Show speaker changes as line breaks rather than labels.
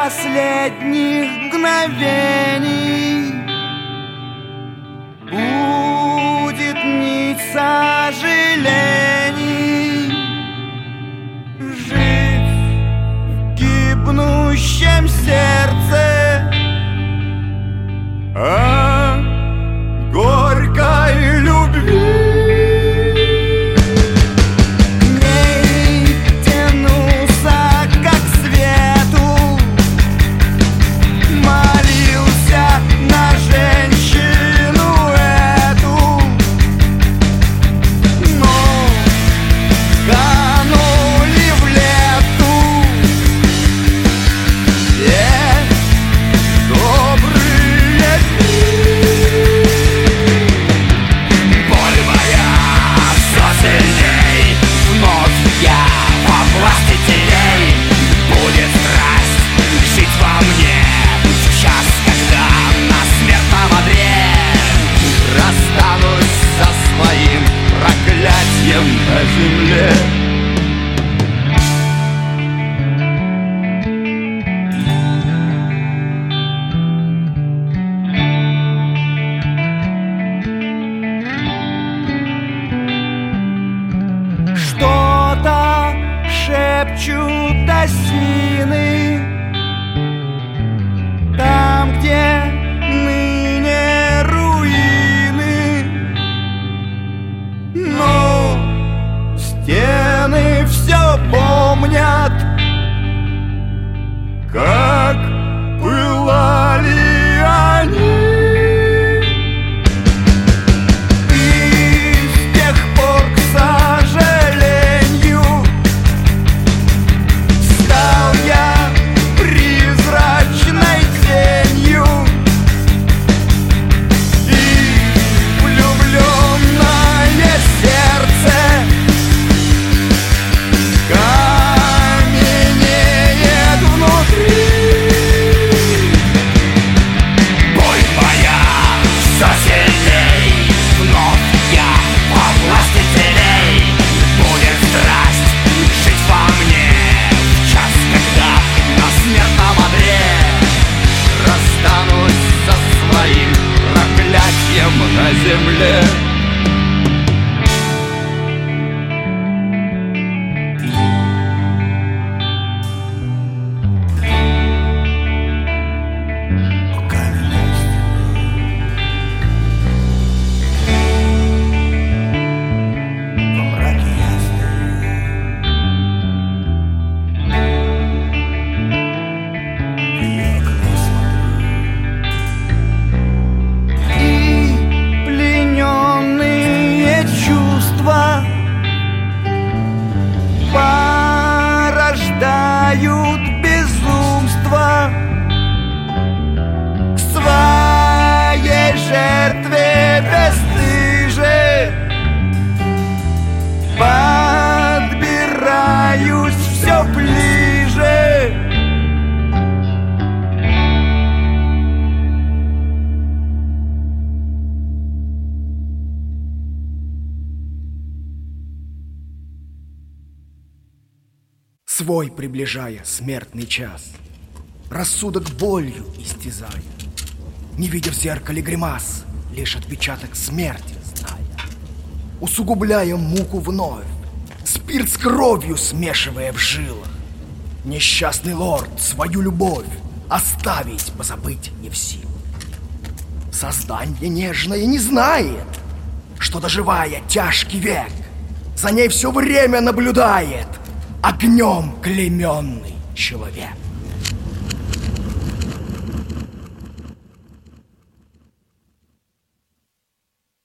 последних мгновений будет нить сожалений. Жить в гибнущем сердце, а горькой любви. На земле что-то шепчут осины там, где ныне руины, но стены все помнят, как пылали они. И с тех пор, к сожалению, стал я призрачной тенью, и влюбленное сердце каменеет внутри. Боль моя все сильней, вновь я во власти теней. Будет страсть жить во мне в час, когда на смертном одре расстанусь со своим проклятием на земле. Порождают безумство, к своей жертве бесстыже подбираюсь все ближе. Свой приближая смертный час, рассудок болью истязая, не видя в зеркале гримас, лишь отпечаток смерти зная, усугубляя муку вновь, спирт с кровью смешивая в жилах, несчастный лорд свою любовь оставить, позабыть не в силах. Создание нежное не знает, что, доживая тяжкий век, за ней все время наблюдает огнем клейменный человек.